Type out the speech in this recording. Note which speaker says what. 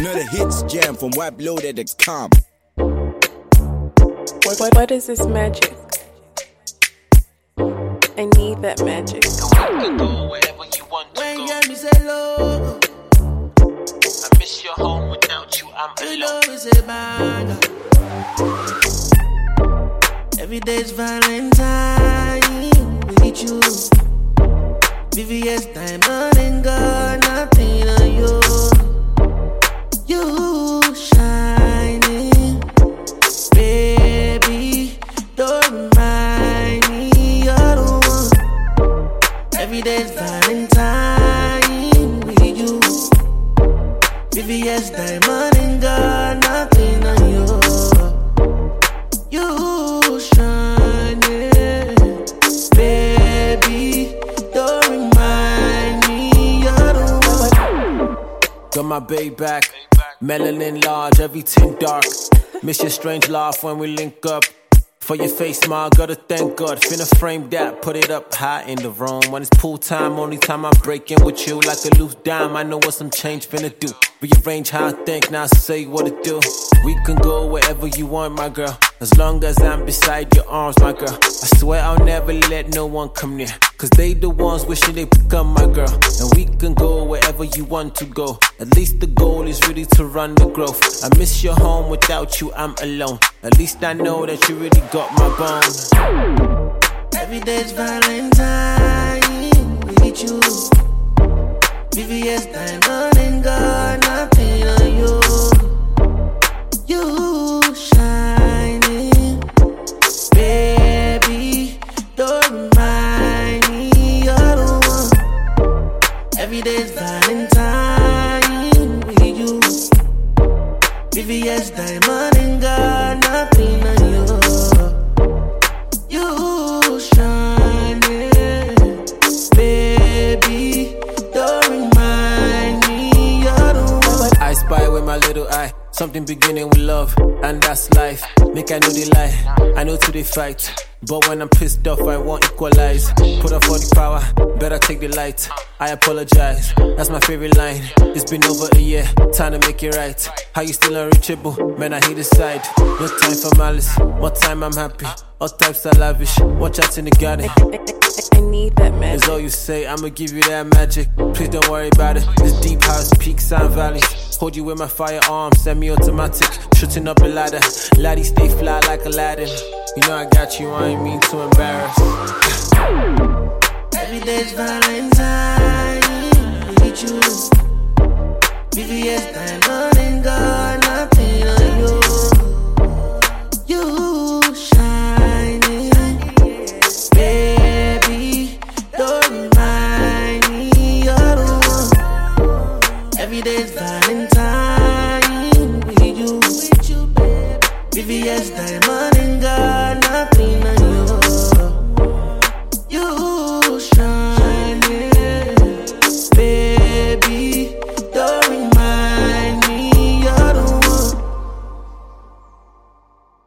Speaker 1: Another hits jam from WebLoaded.com.
Speaker 2: What is this magic? I need that magic.
Speaker 3: You can go wherever you want to
Speaker 4: When
Speaker 3: go.
Speaker 4: you hear me say logo,
Speaker 3: I miss your home without you, I'm
Speaker 4: you know
Speaker 3: alone.
Speaker 4: me say banger. Every day's Valentine with you. VVS diamond and got nothing on you. You shining, baby. Don't remind me you're the one. Every day's Valentine with you. VVS diamond and got nothing on you. You shining, baby. Don't remind me you're the one.
Speaker 5: Got my babe back, melanin large, everything dark. Miss your strange laugh when we link up. For your face smile, gotta thank God. Finna frame that, put it up high in the room. When it's pool time, only time I break in with you. Like a loose dime, I know what some change finna do. Rearrange how I think, now say what it do. We can go wherever you want, my girl. As long as I'm beside your arms, my girl. I swear I'll never let no one come near. Cause they the ones wishing they become my girl. And we can go wherever you want to go. At least the goal is really to run the growth. I miss your home, without you I'm alone. At least I know that you really got my bone.
Speaker 4: Every day's Valentine with you. VVS diamond and got nothing on you. You shining, baby. Don't remind me you're the one. Every day's Valentine with you. VVS diamond and got nothing on you. You shining, baby. Don't remind me you're the one.
Speaker 5: I spy with my little eye. Something beginning with love, and that's life. Make I know they lie, I know to they fight. But when I'm pissed off, I won't equalize. Put up for the power, better take the light. I apologize, that's my favorite line. It's been over a year, time to make it right. How you still unreachable? Man, I hate the side. No time for malice, more time I'm happy. All types are lavish, watch out in the garden.
Speaker 2: I need that magic.
Speaker 5: It's all you say, I'ma give you that magic. Please don't worry about it. It's deep house, peaks and valleys. Hold you with my firearm, semi-automatic. Shooting up a ladder. Laddie stay fly like Aladdin. You know I got you, I ain't mean to embarrass.
Speaker 4: Every day's Valentine with you. VVS diamond and got nothing on you. You shining, baby. Don't remind me you're the one. Every day's Valentine with you. VVS diamond.